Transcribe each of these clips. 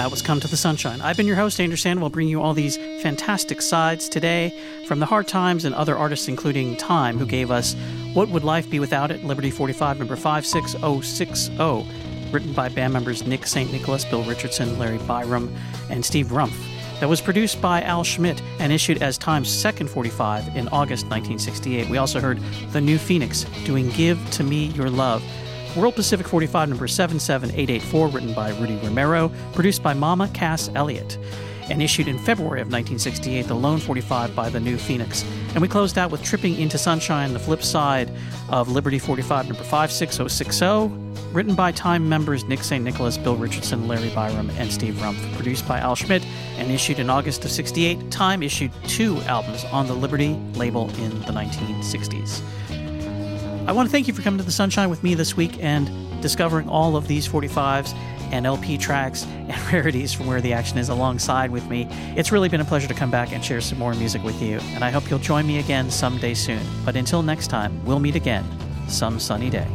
That was Come to the Sunshine. I've been your host, Andrew Sandoval, bringing you all these fantastic sides today from the Hard Times and other artists, including Time, who gave us What Would Life Be Without It, Liberty 45, number 56060, written by band members Nick St. Nicholas, Bill Richardson, Larry Byram, and Steve Rumpf. That was produced by Al Schmidt and issued as Time's second 45 in August 1968. We also heard The New Phoenix doing Give to Me Your Love. World Pacific 45, number 77884, written by Rudy Romero, produced by Mama Cass Elliott, and issued in February of 1968, the Lone 45 by The New Phoenix. And we closed out with Tripping Into Sunshine, the flip side of Liberty 45, number 56060, written by Time members Nick St. Nicholas, Bill Richardson, Larry Byram, and Steve Rumpf, produced by Al Schmidt, and issued in August of 68. Time issued 2 albums on the Liberty label in the 1960s. I want to thank you for coming to the Sunshine with me this week and discovering all of these 45s and LP tracks and rarities from Where the Action Is alongside with me. It's really been a pleasure to come back and share some more music with you, and I hope you'll join me again someday soon. But until next time, we'll meet again some sunny day.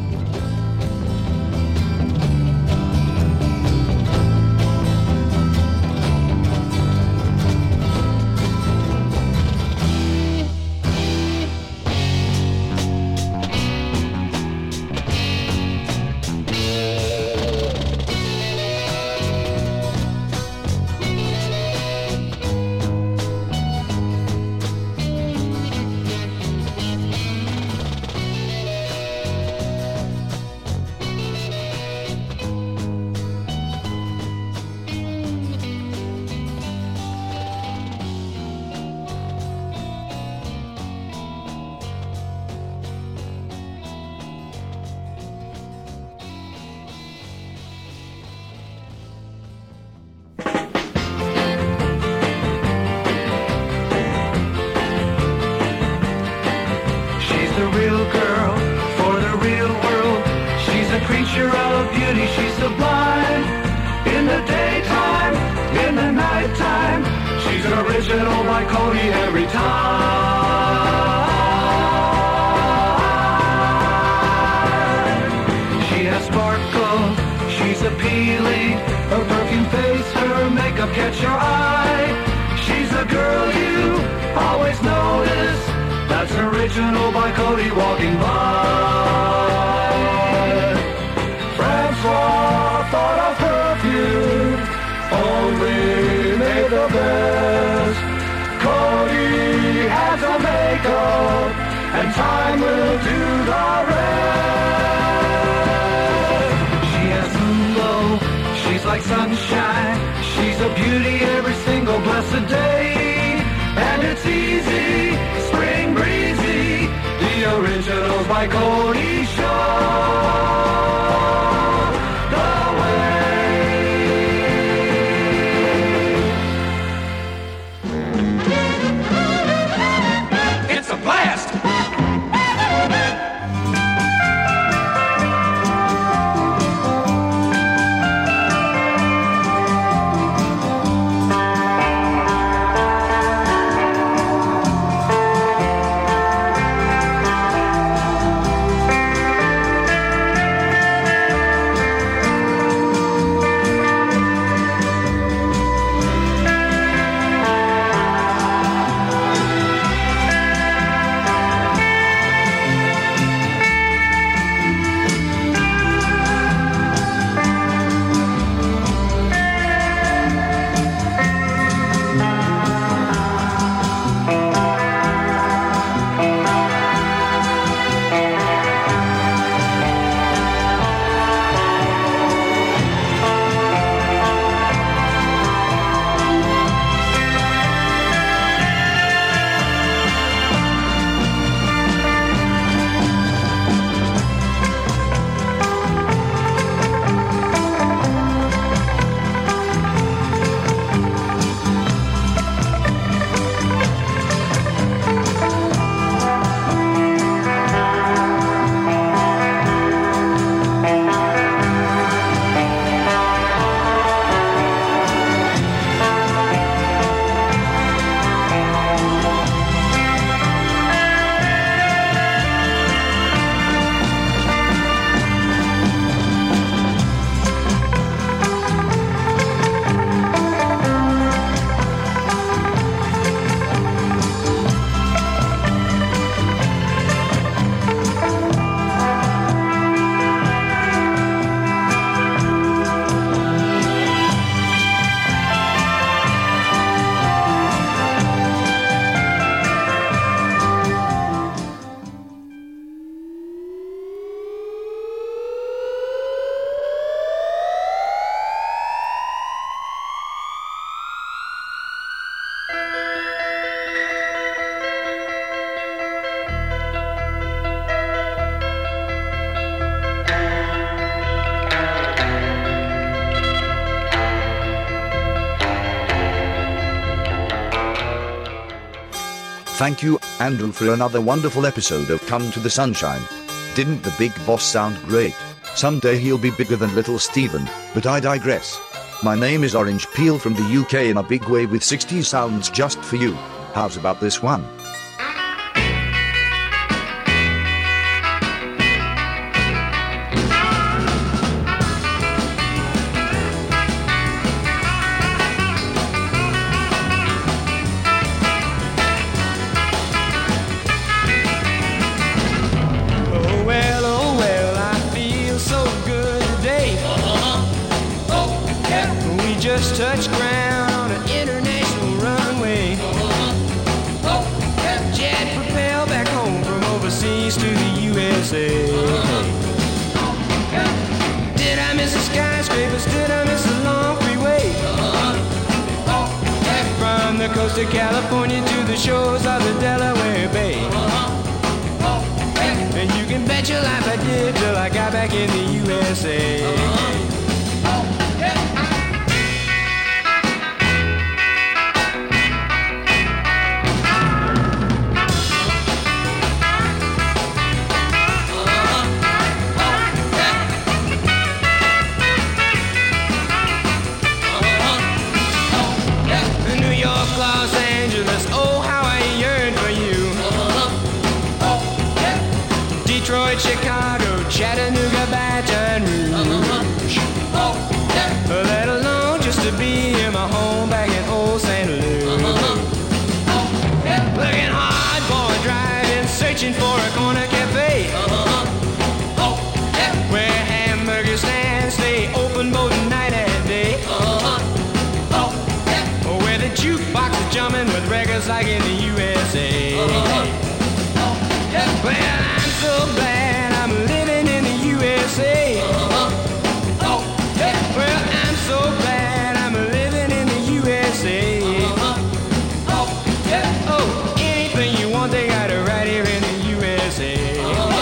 Catch your eye. She's a girl you always notice. That's original by Cody walking by. Francois thought of perfume, only made the best. Cody has a makeup, and time will do the rest. She has moon glow, she's like sunshine. She's a beauty every single blessed day. And it's easy, spring breezy. The originals by Cody show the way. It's a blast! Thank you, Andrew, for another wonderful episode of Come to the Sunshine. Didn't the big boss sound great? Someday he'll be bigger than little Steven, but I digress. My name is Orange Peel from the UK in a big way with 60 sounds just for you. How's about this one? Touch ground on an international runway. Jet propel back home from overseas to the USA. Did I miss the skyscrapers? Did I miss the long freeway? From the coast of California to the shores of the Delaware Bay. And you can bet your life I did till I got back in the USA. Los Angeles, oh how I yearn for you. Detroit, Chicago, Chattanooga, Baton Rouge. Let alone just to be in my home back in old St. Louis. Looking hard, boy, driving, searching for a corner cafe. Where hamburger stands stay open both night and day. Where the jukebox is jumping with records like in the USA. Well, I'm so glad I'm living in the USA. Well, I'm so glad I'm living in the USA. Oh, anything you want, they got it right here in the USA.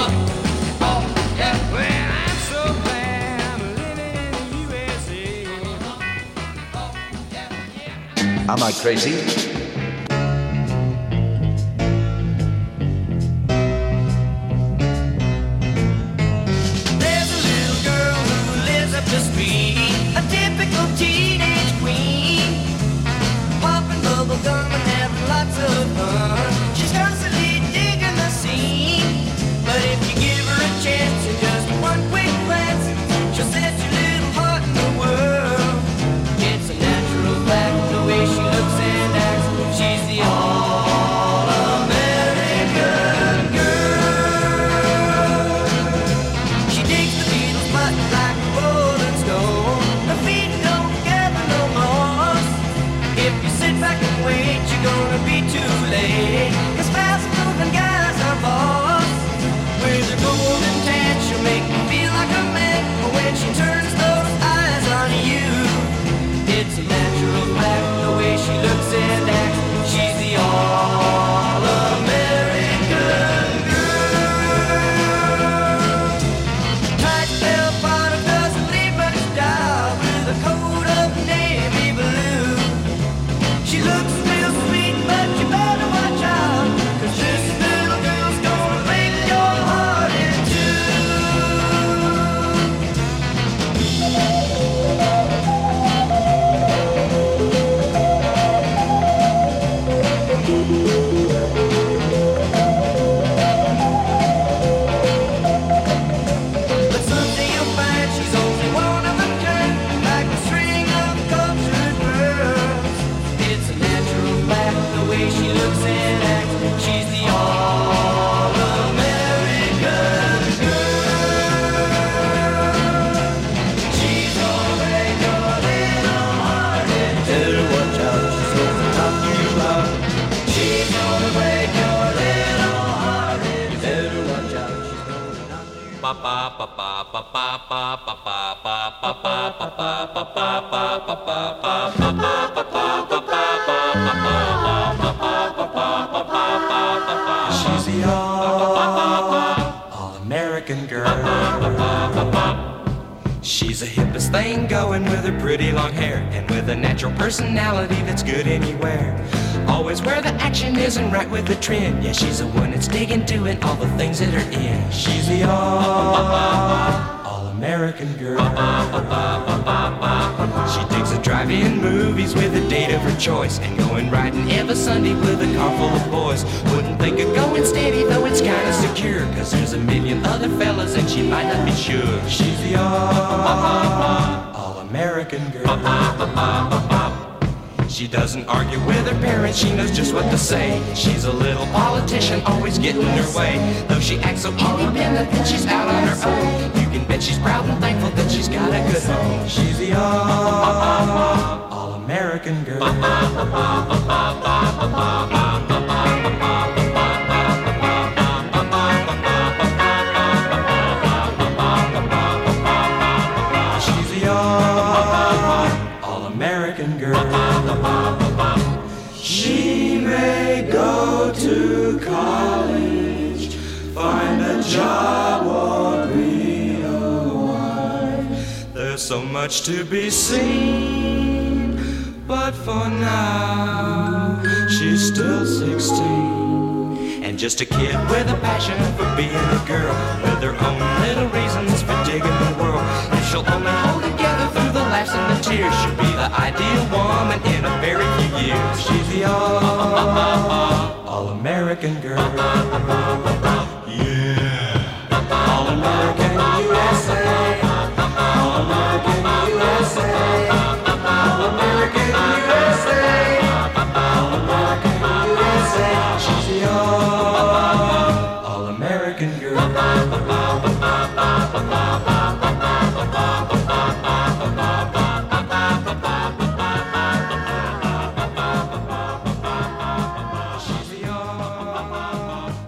Well, I'm so glad I'm living in the USA. Am I crazy? She's the all-American girl. She's the hippest thing going with her pretty long hair and with a natural personality that's good anywhere. Always where the action is and right with the trend. Yeah, she's the one that's digging doing all the things that are in. She's the all-American girl. She digs the drive-in movies with a date of her choice, and going riding every Sunday with a car full of boys. Wouldn't think of going steady, though it's kinda secure, 'cause there's a million other fellas and she might not be sure. She's the all-American girl. She doesn't argue with her parents, she knows just what to say. She's a little politician, always getting her way. Though she acts so independent that she's out on her own, you can bet she's proud and thankful that she's got a good home. She's the all-American girl. She's the all-American girl. She may go to college, find a job or be a wife. There's so much to be seen, but for now, she's still 16. And just a kid with a passion for being a girl, with her own little reasons for digging the world. If she'll only hold together through the laughs and the tears, she'll be the ideal woman in a very few years. She's the all-American girl. Yeah. All-American USA. All-American USA. All-American USA. All-American USA. She's the all-American girl. She's the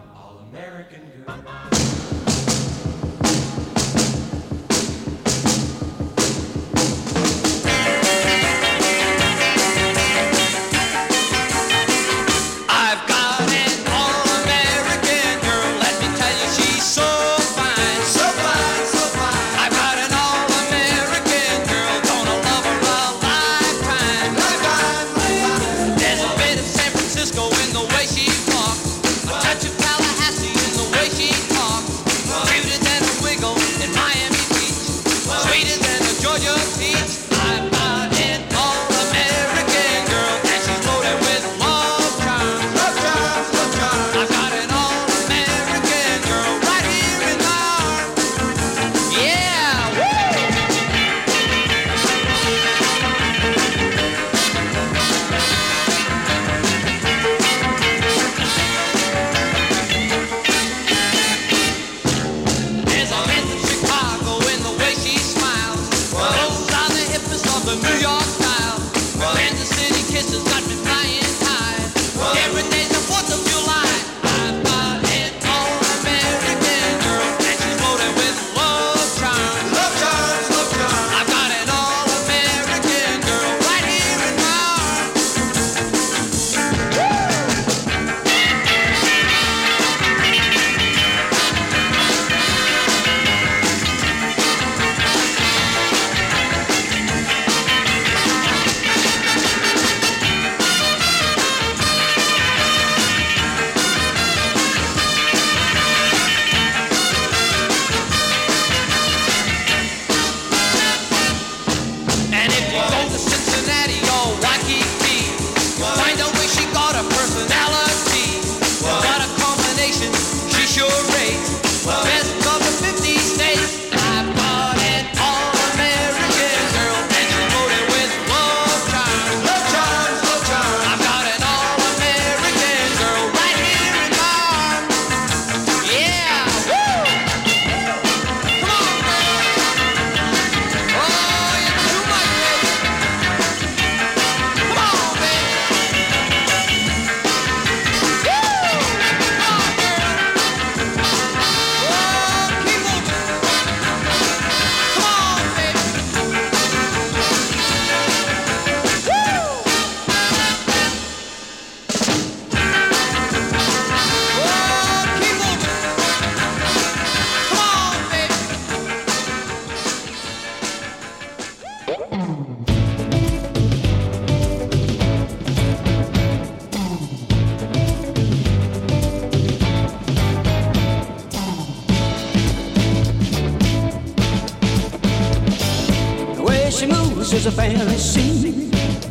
she moves is a fantasy.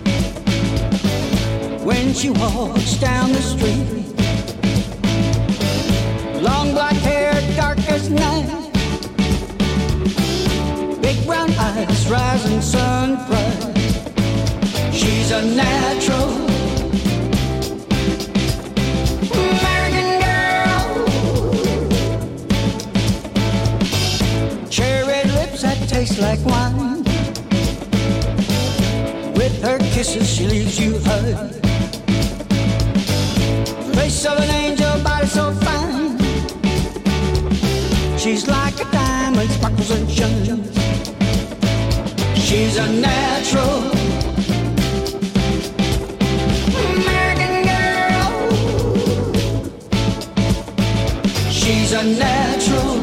When she walks down the street, long black hair, dark as night, big brown eyes, rising sun bright. She's a natural American girl. Cherry lips that taste like wine. With her kisses she leaves you high. Face of an angel, body so fine. She's like a diamond, sparkles and shines. She's a natural American girl. She's a natural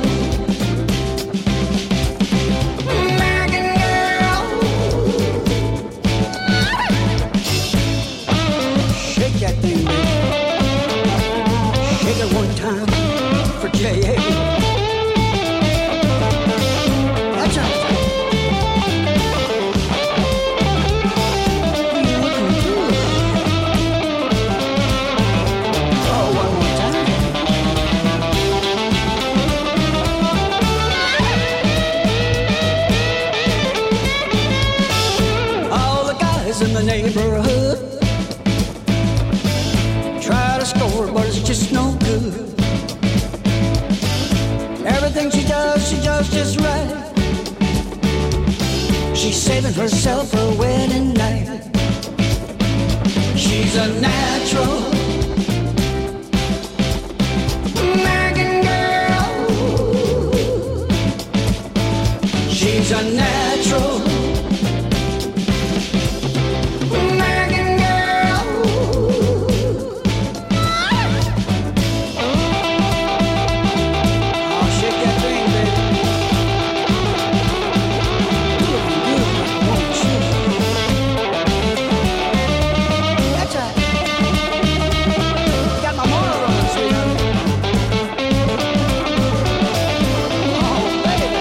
American girl. Shake that thing, baby. Shake it one time for J.A. That's right. In the neighborhood try to score, but it's just no good. Everything she does just right. She's saving herself for a wedding night. She's a natural American girl. She's a natural American girl. Oh, shake that thing, baby. You looking good, won't you? That's right. Got my motor running, sweetheart. Oh, baby.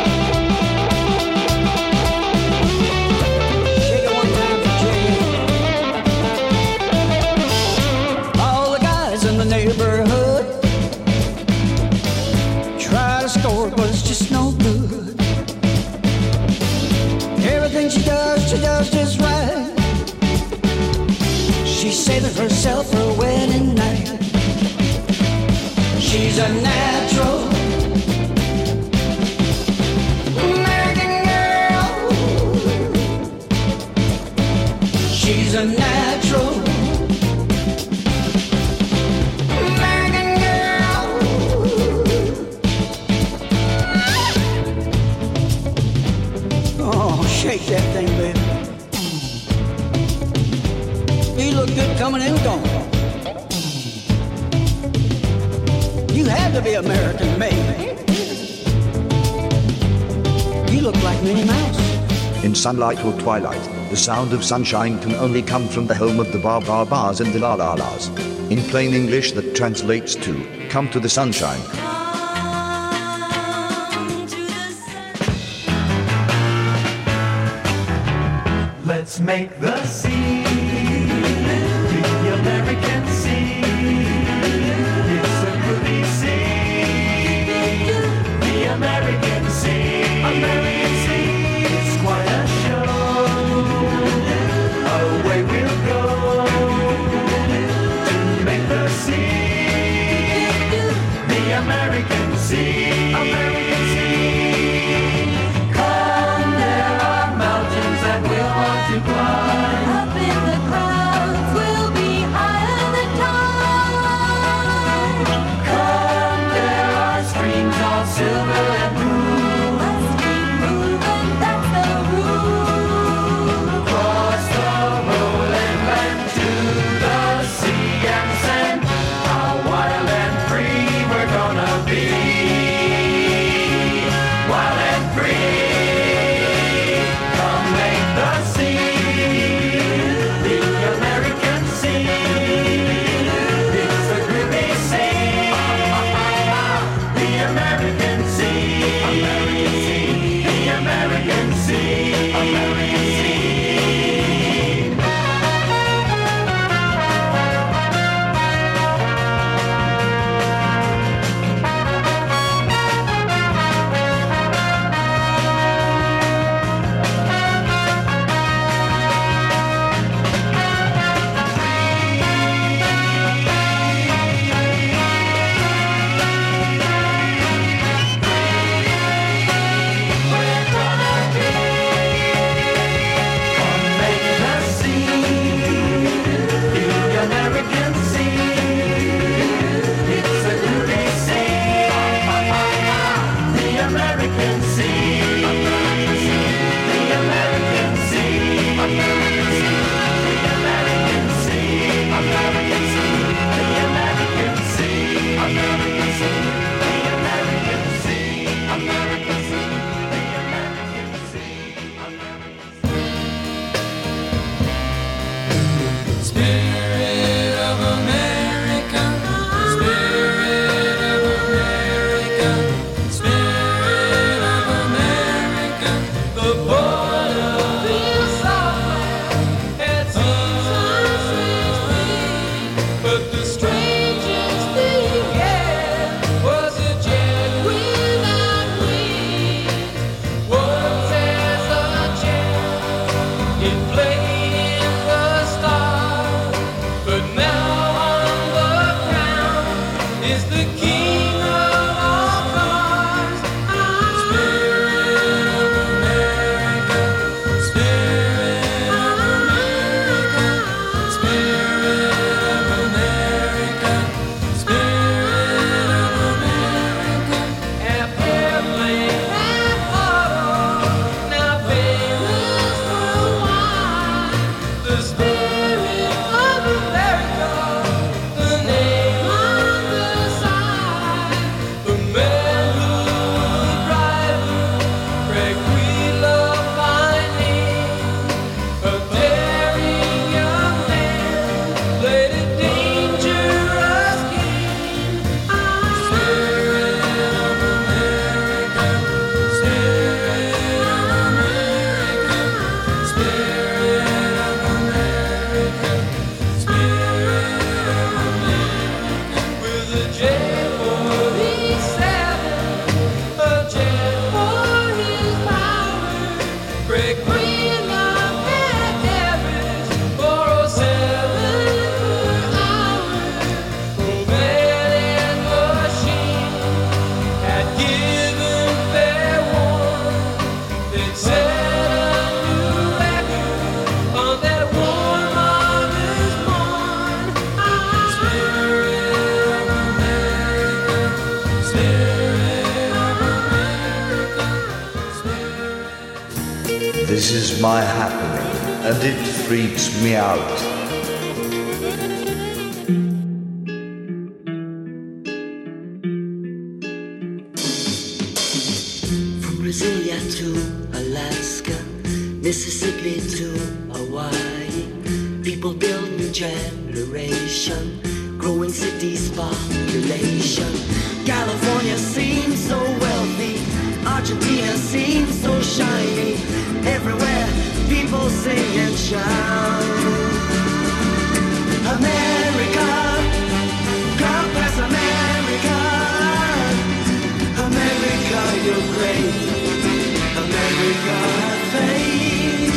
Shake it one time for Jay. All the guys in the neighborhood try to score, but it's just no good. Everything she does just right. She's saving herself for a wedding night. She's a natural American girl. She's a natural American girl. Oh, shake that thing, baby. You look good coming and going. You had to be American made. You look like Minnie Mouse. In sunlight or twilight, the sound of sunshine can only come from the home of the Ba Ba Bas and the La La Las. In plain English that translates to, come to the sunshine. Let's make the scene, the American scene. It's a groovy scene, the American scene. American scene, it's quite a show. Away we'll go to make the scene, the American scene. American scene. Come, there are mountains that we'll want to climb. Up in the clouds. This is my happening, and it freaks me out. From Brasilia to Alaska, Mississippi to Hawaii, people build new generation, growing cities population. California seems so wealthy, Argentina seems so shiny. Everywhere people sing and shout. America, God bless America. America, you're great. America, fame.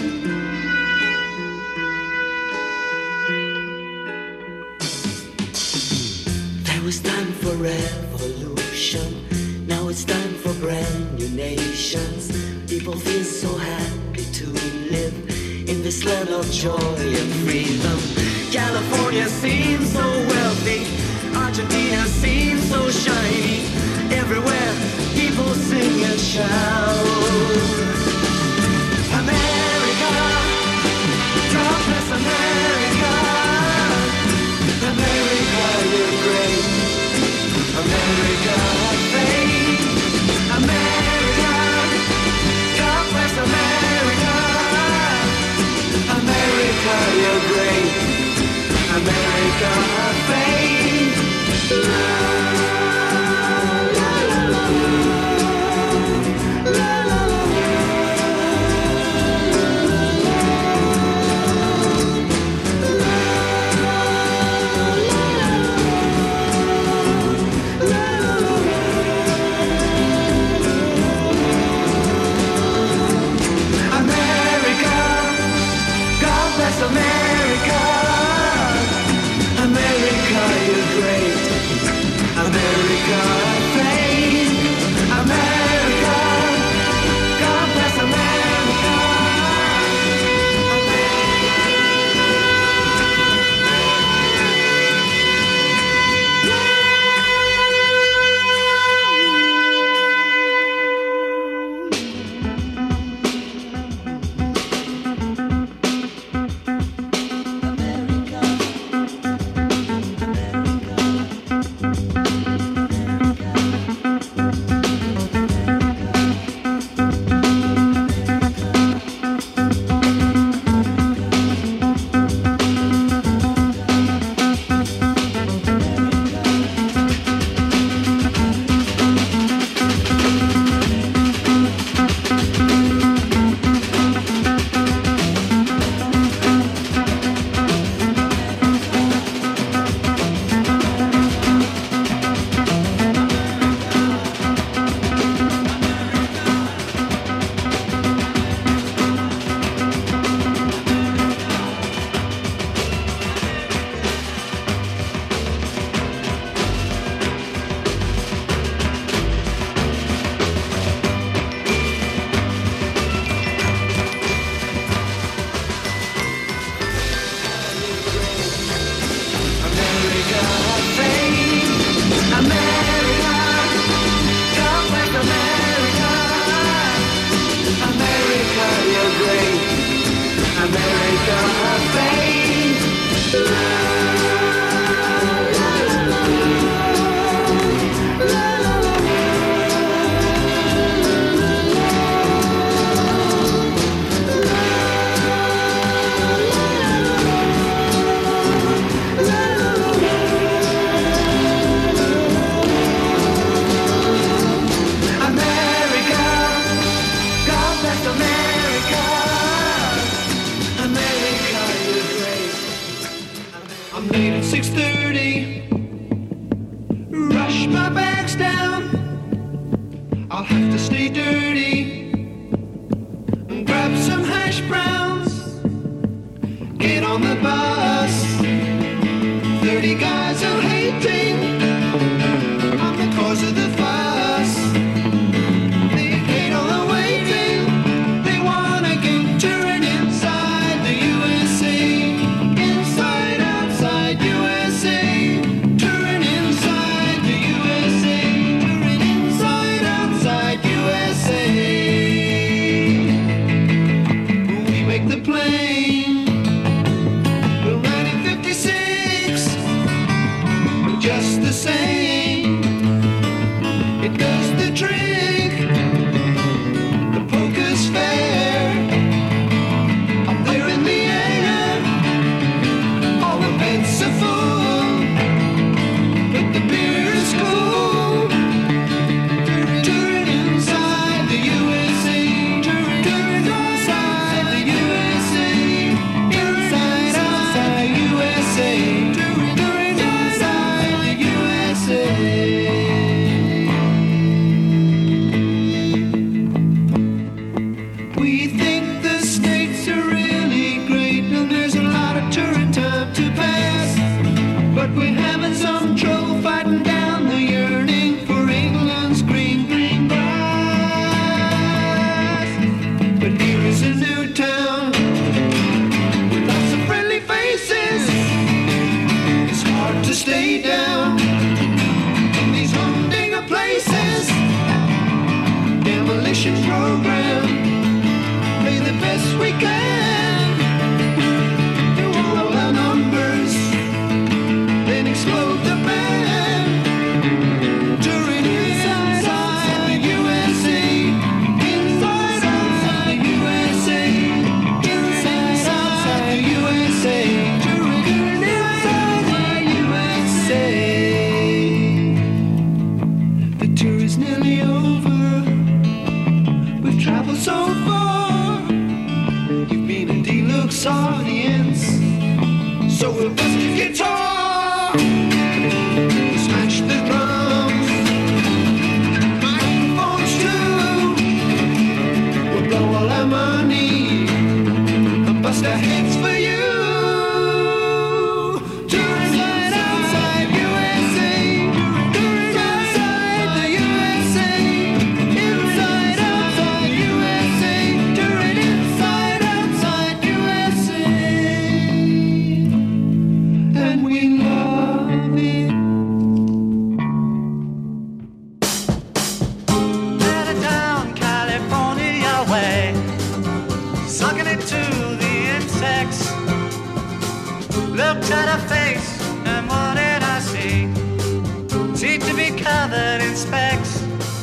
There was time for revolution. Now it's time for brand new nations. People feel so happy to live in this land of joy and freedom. California seems so wealthy, Argentina seems so shiny. Everywhere people sing and shout. America, God bless America. America, you're great. America, fame. America, God bless America. America, you're great. America, fame. America, America, you're great. America, fame. America, God bless America. this audience. So we'll bust the guitar, smash the drums, microphones too. We'll blow all our money and bust our heads for you. Looked at her face, and what did I see? Seemed to be covered in specks.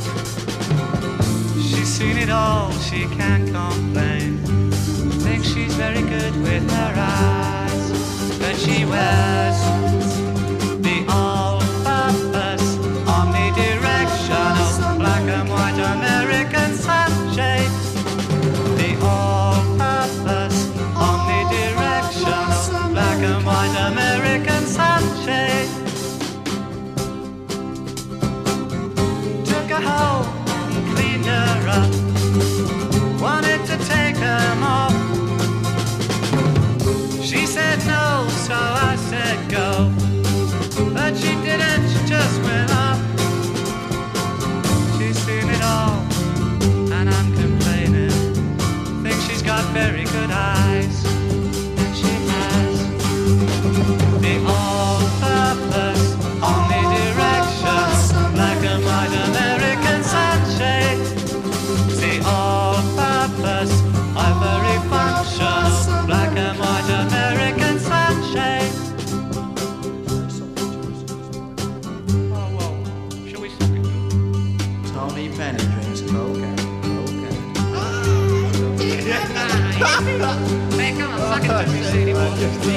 She's seen it all, she can't complain. Thinks she's very good with her eyes, but she wears the all-purpose, omnidirectional, black and white American sunshade. The all-purpose, omnidirectional, black and white American sunshade. Took her home, cleaned her up, wanted to take them off. She said no, so I said go, but she didn't, she just went off. She's seen it all, and I'm complaining. Think she's got very good eyes. The all-purpose, omnidirectional, black and white American sunshade. The all-purpose, ivory functional, black and white American sunshade. Oh, whoa. Shall we suck it? Tony Penny drinks cocaine. Hey, come on, suck it to me, Sadie boy.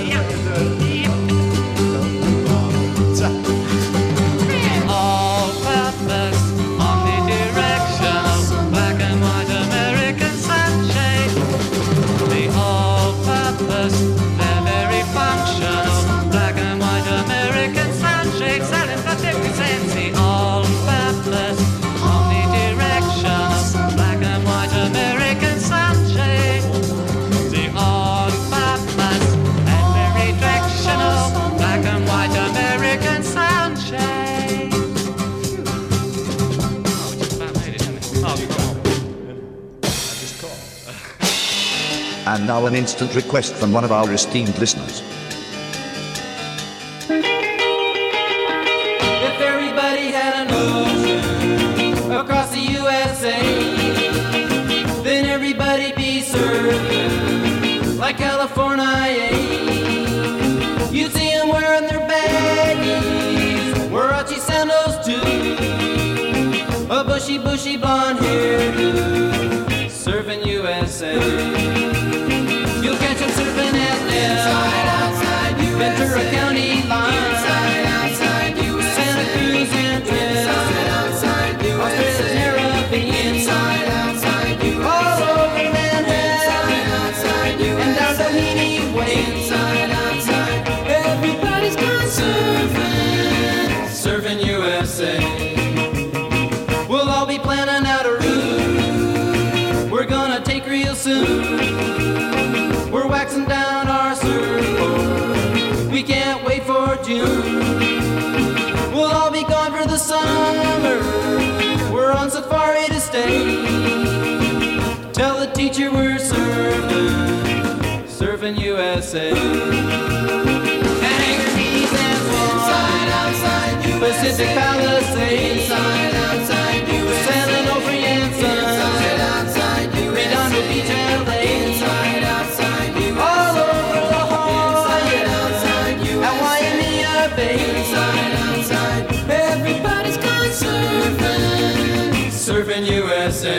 All-purpose, omnidirectional, black and white American sunshade. The all-purpose, they're very functional, black and white American sunshade, selling for 50 cents. The all-purpose, omnidirectional, black and white American sunshade. The all-purpose and very directional, black and white American sunshade. Oh, we just about made it, didn't we? Oh, come on. And now an instant request from one of our esteemed listeners. If everybody had an ocean across the USA, then everybody'd be surfing like California. You'd see them wearing their baggies, Warachi sandals too, a bushy blonde hairdo, surfing USA. You'll catch them surfing at Ventura County line, Santa Cruz and Twin, Australia's Caribbean, all over Manhattan, and down Doheny Way. Everybody's gone surfing USA. We'll all be planning out a route we're gonna take real soon. We're waxing down our surfboard, we can't wait for June. We'll all be gone for the summer, we're on safari to stay. Tell the teacher we're surfing USA. Hangar Keys and Swan, Pacific Palisades, San Onofre and Sun, Redondo Beach, LA, all over La Jolla, at Waimea Bay. Everybody's gone surfing USA.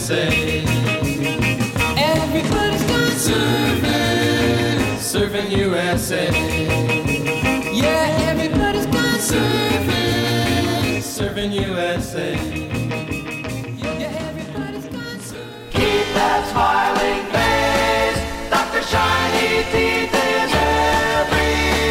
USA. Everybody's gone surfing, surfing USA. Yeah, everybody's gone surfing, surfing USA. Yeah, everybody's gone surfing. Keep that smiling face. Dr. Shiny Teeth is every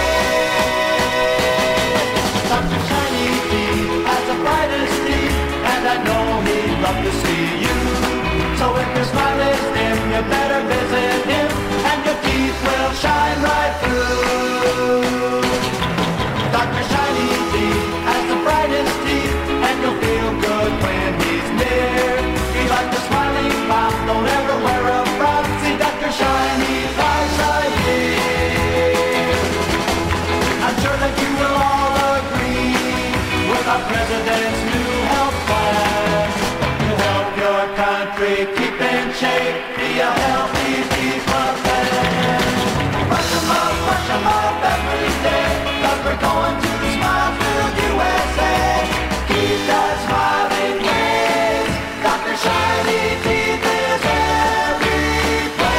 place. Dr. Shiny Teeth has the brightest teeth, and I know he'd love to see you. So if your smile is dim, you better visit him, and your teeth will shine right through. Dr. Shiny Teeth has the brightest teeth, and you'll feel good when he's near. He's like a smiling mouth, don't ever wear a frown. See Dr. Shiny eyes right here. I'm sure that you will all agree with our president's new health plan to help your country keep in shape, be a healthy people fan. Brush 'em up every day, 'cause we're going to Smilesville, USA. Keep that smiling face. Dr. Shiny Teeth is every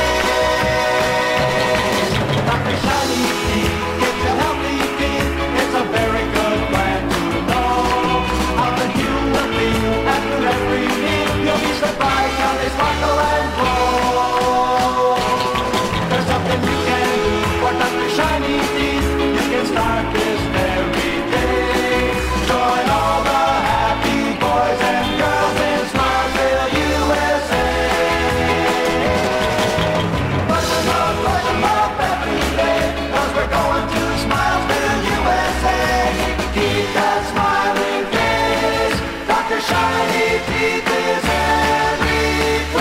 place. Dr. Shiny Teeth gives you healthy teeth. It's a very good plan to know how the you will feel after every meal. You'll be surprised how they sparkle and glow. There's something you can do for Dr. Shiny Teeth. You can start this every day. Join all the happy boys and girls in Smilesville, USA. Brush 'em up every day, 'cause we're going to Smilesville, USA. Keep that smiling face. Dr. Shiny Teeth is every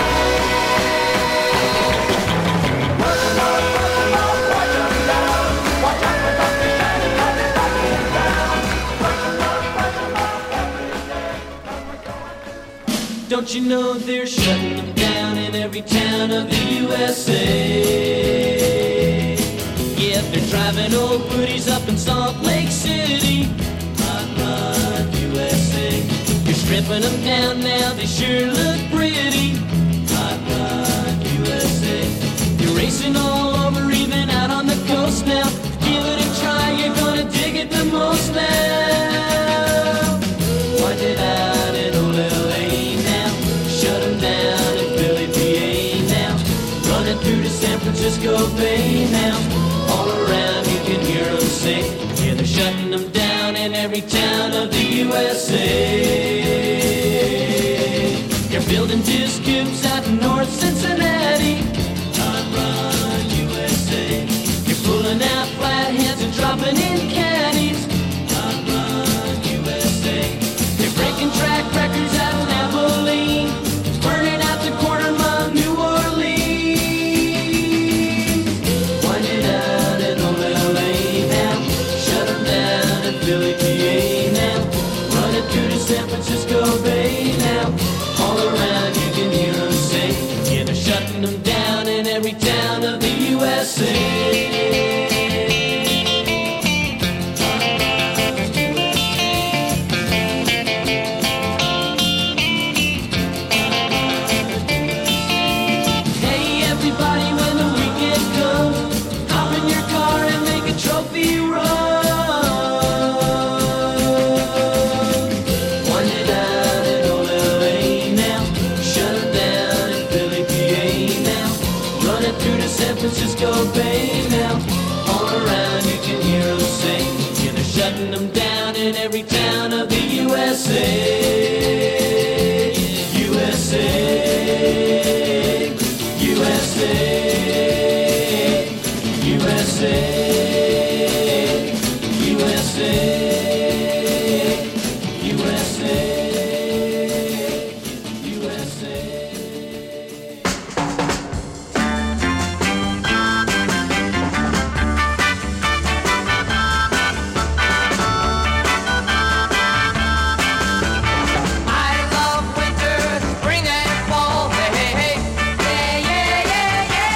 place. Brush 'em up, wash 'em down. Watch out for Dr. Shiny, 'cause he's knocking down. Brush 'em up every day, 'cause we're going to. Don't you know they're shutting them down in every town of the USA? Yeah, they're driving old booties up in Salt Lake City. Hot Rod USA. You're stripping them down now, they sure look pretty. Hot Rod USA. You're racing all over, even out on the coast now. Give it a try, you're gonna dig it the most now. Wind it out in old LA now. Shut 'em down in Philly, PA now. Running through to San Francisco Bay now. All around you can hear 'em sing. Yeah, they're shutting them down in every town of the USA. You're building disc cubes out in North Cincinnati. Hot Rod USA. You're pulling out flatheads and dropping in caddies. Hot Rod USA. You're breaking track records out in Abilene. Burning out the corner mile New Orleans. Wind it out in old LA now. Shut 'em down in Philly, PA now. Running through to San Francisco Bay now. All around you can hear 'em sing. Yeah, they're shutting them down in every town of the USA. Hey everybody, when the weekend comes, hop in your car and make a trophy run. Wind it out in old LA now. Shut 'em down in Philly, PA now. Running through to San Francisco Bay now. All around you can hear 'em sing. Yeah, they're shutting them down in every town of the USA. USA. USA. USA. USA. USA. USA. I love winter, spring and fall. Hey, hey, hey. Yeah, yeah, yeah, yeah.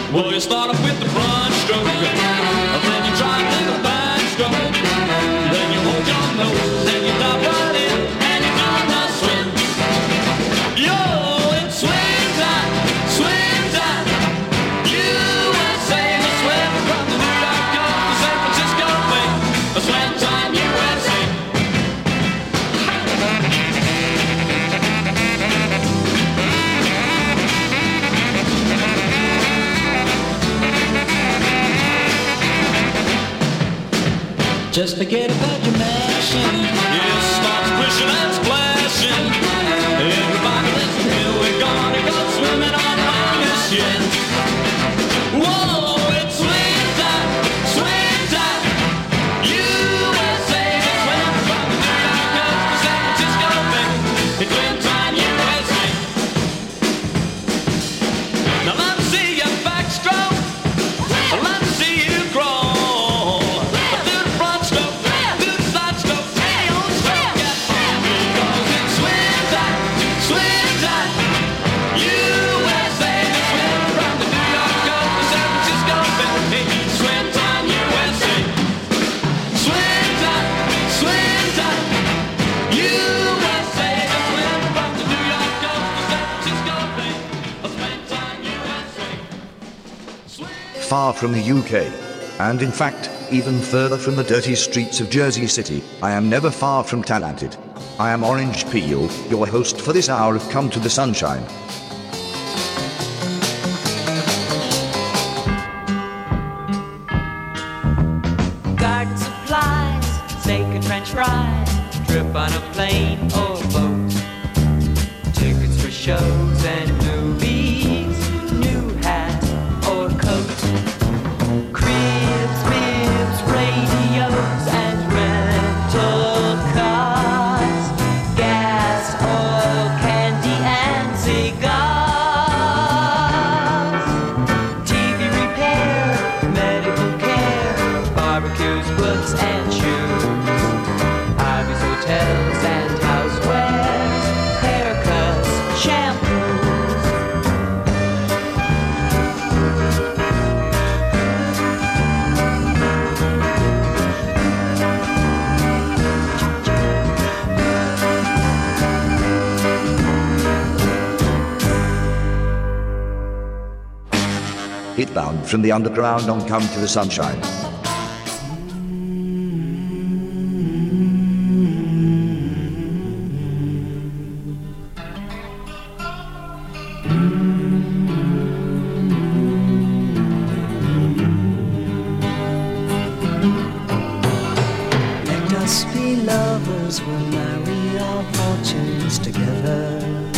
Well, you start off with the front stroke, then you try to do the back stroke, then you hold your nose, then you dive right in, and you're gonna swim. Yo, it's swim time, USA. The swim from the New York coast to San Francisco Bay. A swim time, USA. Just forget about your mashing. Yeah, starts pushing and splashing. Everybody listen, here we're gonna go swimming on land this year. Whoa, it's swim time, USA. The swim from the New York coast to San Francisco Bay. It's swim time, USA. Now let me see your backstroke. Let me see you crawl. Far from the UK, and in fact, even further from the dirty streets of Jersey City, I am never far from talented. I am Orange Peel, your host for this hour of Come to the Sunshine. Garden supplies, make a trench ride, trip on a plane or boat, tickets for shows and movies, new hat or coat, cribs, bibs, radios and rental cars, gas, oil, candy and cigars, TV repair, medical care, barbecues, books and shoes, Ivy's hotels and housewares, haircuts, shampoos. Hitbound from the underground on Come to the Sunshine. Let us be lovers, we'll marry our fortunes together.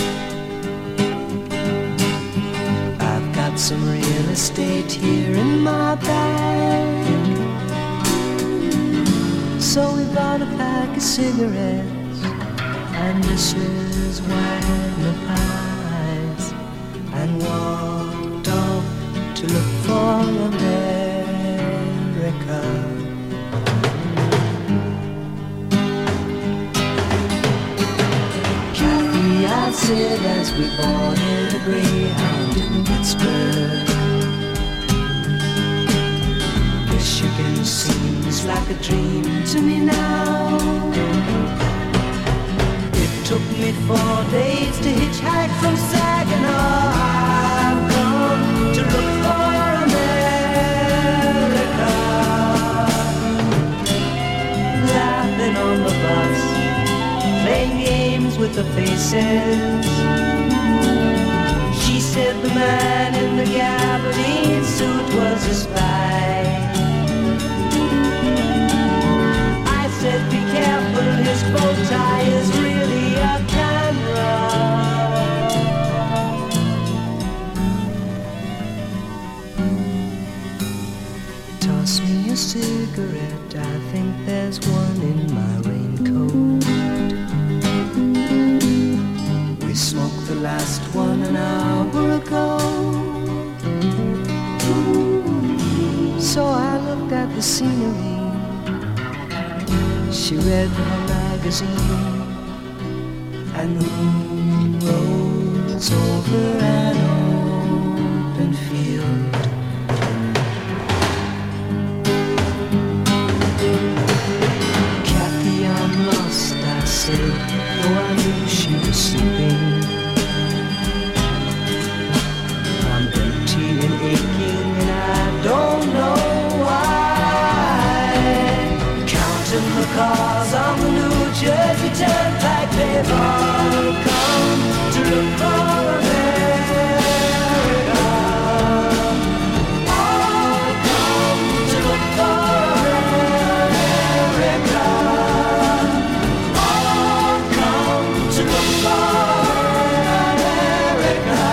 I've got some real estate here in my bag, so we bought a pack of cigarettes and Mrs. Wagner pies and walked off to look for America. Kathy, I said as we boarded a Greyhound in Pittsburgh, Michigan seems like a dream to me now. It took me 4 days to hitchhike from Saginaw. I've come to look for America. Laughing on the bus, playing games with the faces. She said the man in the gabardine suit was a spy. I said be careful, his bow tie is really a camera. Toss me a cigarette, I think there's one in my raincoat. We smoked the last one an hour ago. So I looked at the scenery. She read her magazine, and the moon rose over an open field. I knew she was sleeping. I'm empty and aching, and I don't know why. Counting the cars on the New Jersey Turnpike, they've all come to look for America. All come to look for America. All come to look for America.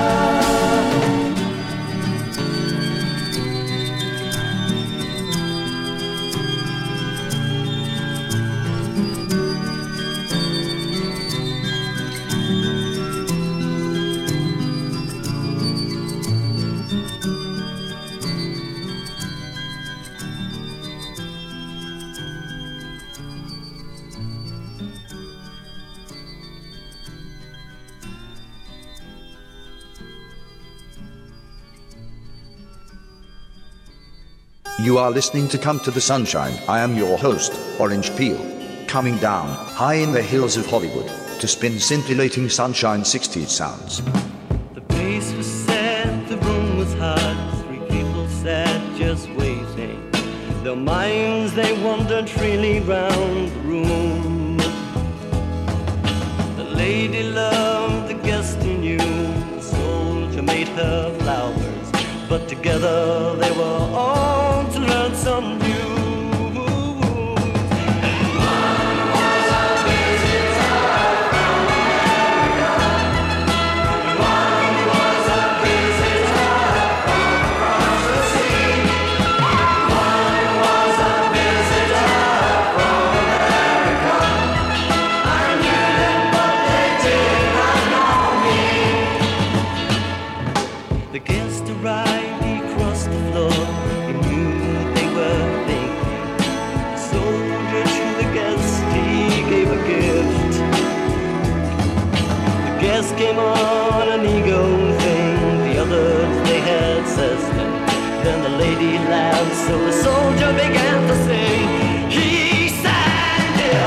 You are listening to Come to the Sunshine. I am your host, Orange Peel, coming down high in the hills of Hollywood to spin scintillating sunshine 60s sounds. The place was sad, the room was hot. Three people sat just waiting. Their minds, they wandered freely round the room. The lady loved the guest who knew. The soldier made her flowers, but together they were all to learn some new. The guest arrived, he crossed the floor. He knew they were thinking. The soldier to the guest, he gave a gift. The guest came on an ego thing. The others, they had Cessna. Then the lady laughed, so the soldier began to sing. He sang, yeah.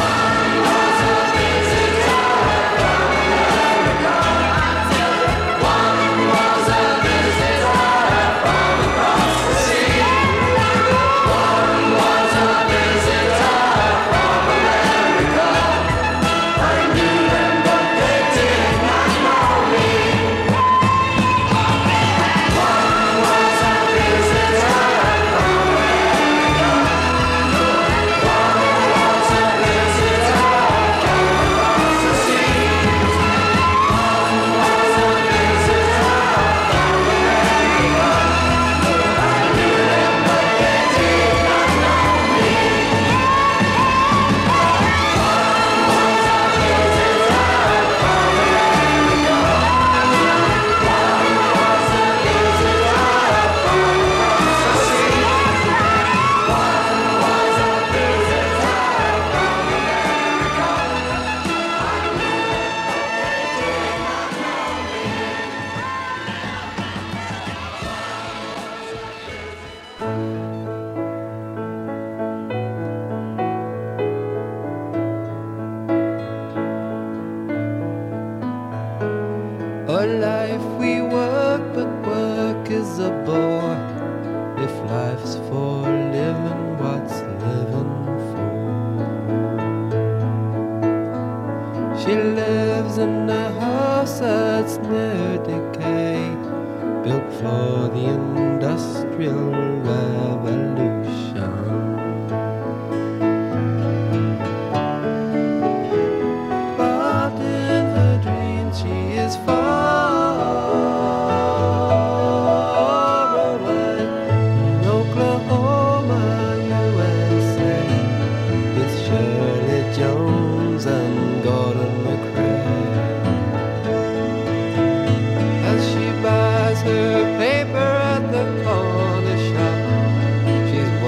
A life we work, but work is a bore. If life's for living, what's living for? She lives in a house that's near decay, built for the Industrial Revolution. But in her dreams she is far away in Oklahoma, USA, with Shirley Jones and Gordon McRae. As she buys her paper at the corner shop, she's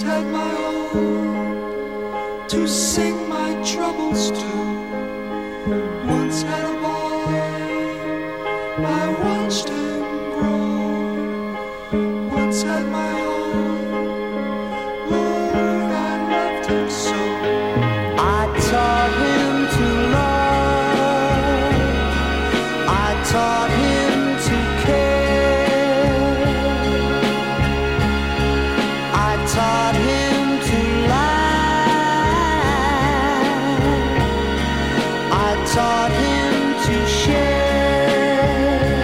had my own to sing my troubles to. Once had a boy, I watched him grow. Once had my own, Lord, I loved him so. I taught him to love, I taught him to care, I taught him to lie, I taught him to share.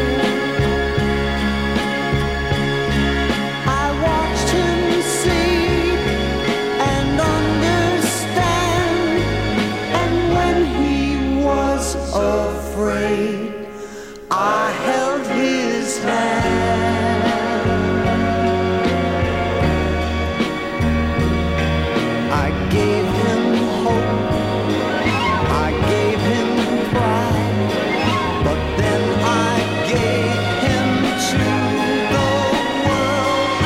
I watched him sleep and understand, and when he was afraid, I held his hand. I gave him hope, I gave him pride, but then I gave him to the world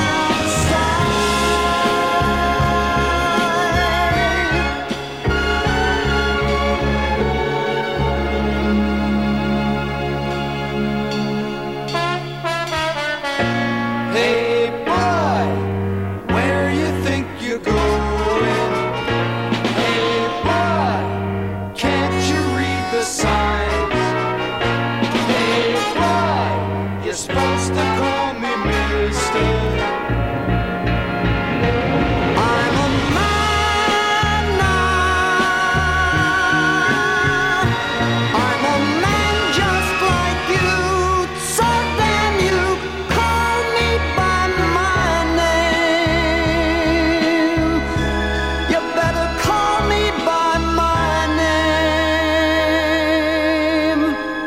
Hey boy, where you think you're going? Hey boy, can't you read the signs? Hey boy, you're supposed to call me mister. I'm a man now. I'm a man just like you. So then you call me by my name. You better call me by my name.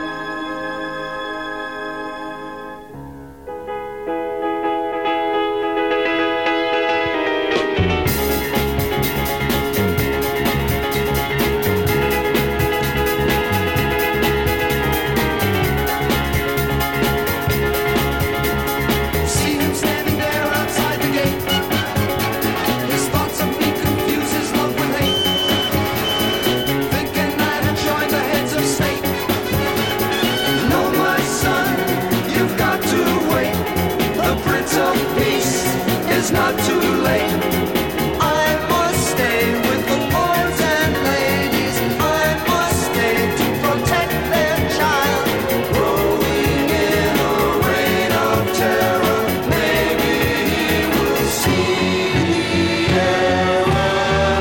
See him standing there outside the gate. His thoughts of me confuse his love with hate. Thinking I had joined the heads of state. No, my son, you've got to wait. The Prince of Peace is not too late. I must stay with the lords and ladies. I must stay to protect their child. Growing in a reign of terror, maybe he will see the error.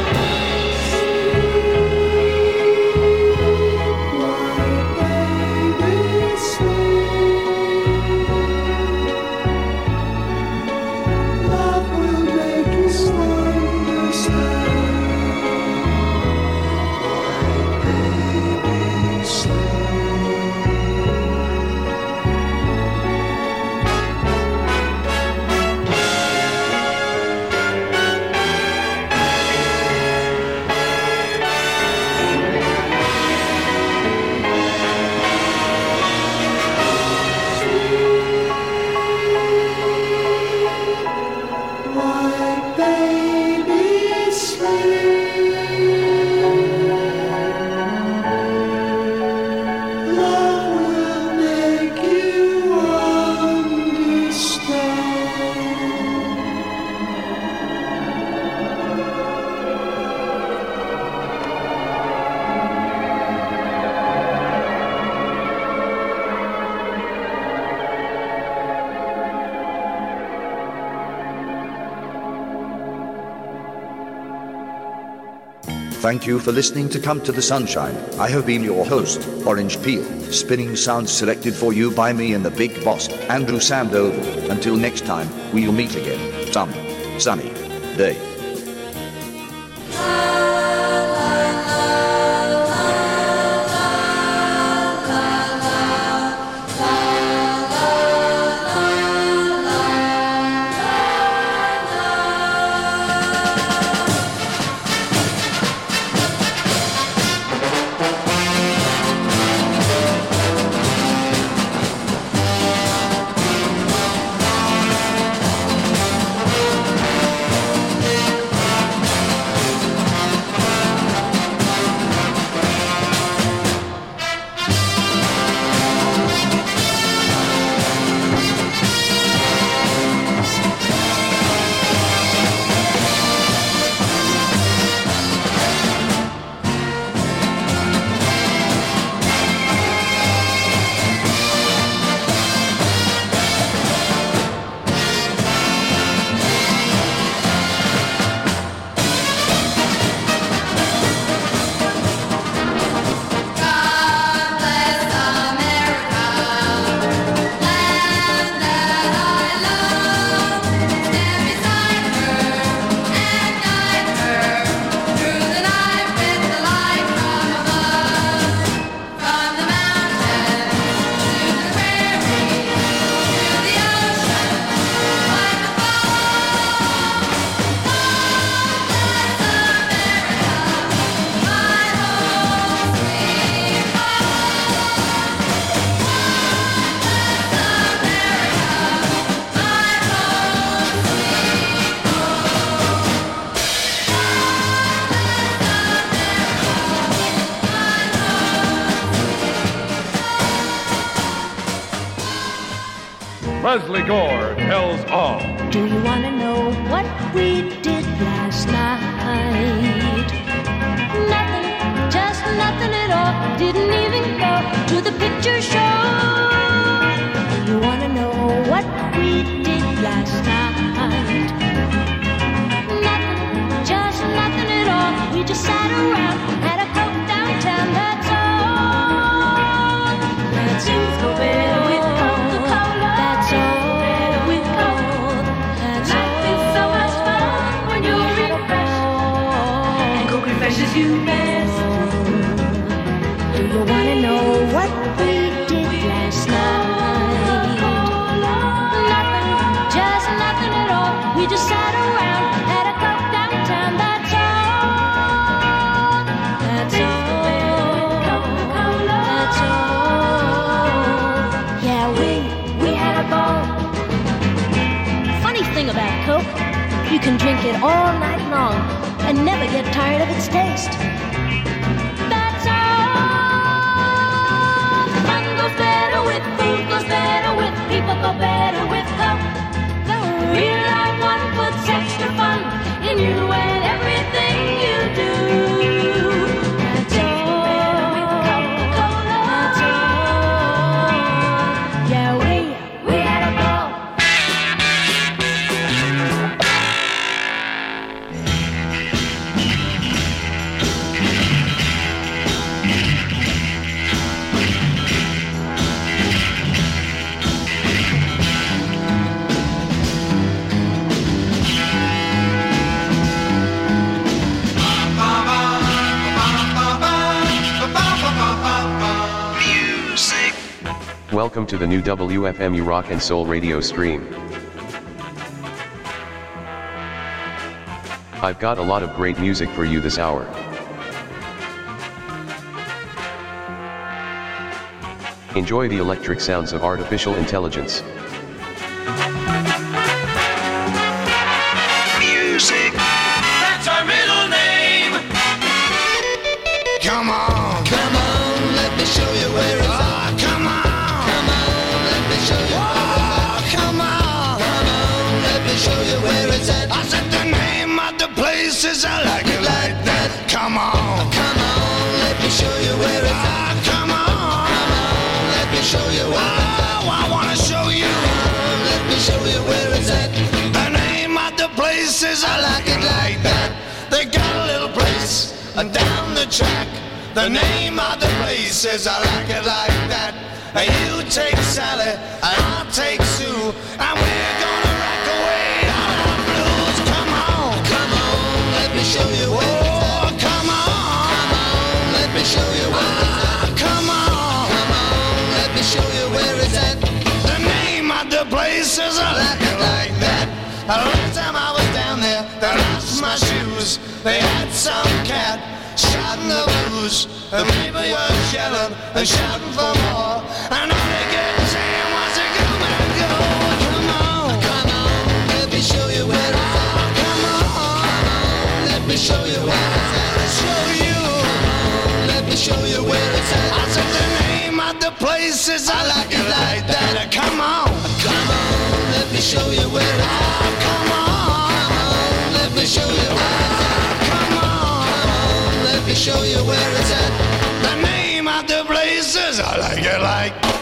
My baby sleep. Love will make you understand. My baby My baby sleep. Love will make you Thank you for listening to Come to the Sunshine. I have been your host, Orange Peel, spinning sounds selected for you by me and the big boss, Andrew Sandoval. Until next time, we'll meet again, some sunny day. Leslie Gore tells all. Do you want to know what we did last night? Nothing, just nothing at all. Didn't even go to the picture show. Do you want to know what we did last night? Nothing, just nothing at all. We just sat around, had a coke downtown, that's all. That's all. With Coca-Cola. That's all. With Coke. That's life is so much fun when you're refreshed. And Coke refreshes you best. Do you want to know what we did last night? Nothing, just nothing at all. We just sat around, had a Coke downtown, that's all. That's all. That's all. Yeah, we had a ball. Funny thing about Coke, you can drink it all night long and never get tired of its taste. That's all. Fun goes better with food, goes better with people, go better with Coke. The real life one puts extra fun in you and everything you do. That's all. With Coca-Cola. That's all. Yeah, we had a ball. Welcome to the new WFMU Rock and Soul radio stream. I've got a lot of great music for you this hour. Enjoy the electric sounds of artificial intelligence. Music. That's our middle name. Come on, come on, let me show you where it's at. Come on, come on, let me show you where it's at. Come on, come on, let me show you where it's at. I said the name of the place is I like it like that. Come on, come on, let me show you where it's at. Come on, come on, let me show you where it's at. I wanna show you. Let me show you where it's at. The name of the place is I like it like that. They got a little place down the track. The name of the place is I like it like that. You take Sally, I'll take Sue, and we're gonna rock away all our blues. Come on, let me show you where it's at. Come on, let me show you where it's at. Come on, let me show you where it's at. The name of the place is I like it like that. Last time I was down there, they lost my shoes. They had some cat shouting the blues. The people were yelling and shouting for more. And all they kept saying was a come and go. Come on, let me show you where it's at. Come on, let me show you where it's at. Show you, let me show you where it's at. I said the name of the place is I like it like that. Come on, let me show you where it's at. Come on, let me show you where it's at. Come on, let me show you where it's at. The name of the place is I like it like